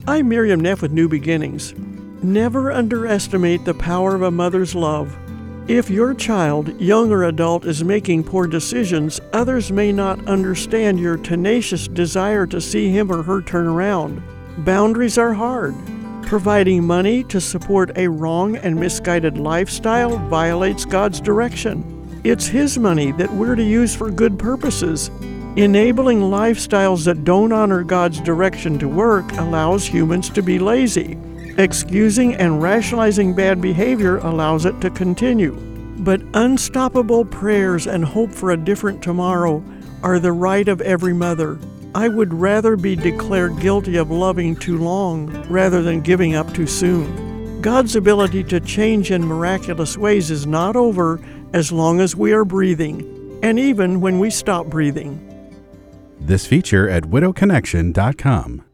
I'm Miriam Neff with New Beginnings. Never underestimate the power of a mother's love. If your child, young or adult, is making poor decisions, others may not understand your tenacious desire to see him or her turn around. Boundaries are hard. Providing money to support a wrong and misguided lifestyle violates God's direction. It's His money that we're to use for good purposes. Enabling lifestyles that don't honor God's direction to work allows humans to be lazy. Excusing and rationalizing bad behavior allows it to continue. But unstoppable prayers and hope for a different tomorrow are the right of every mother. I would rather be declared guilty of loving too long rather than giving up too soon. God's ability to change in miraculous ways is not over as long as we are breathing, and even when we stop breathing. This feature at widowconnection.com.